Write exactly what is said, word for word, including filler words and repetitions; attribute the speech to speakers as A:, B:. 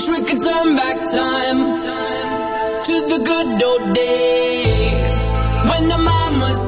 A: Wish we could turn back time to the good old days when the mama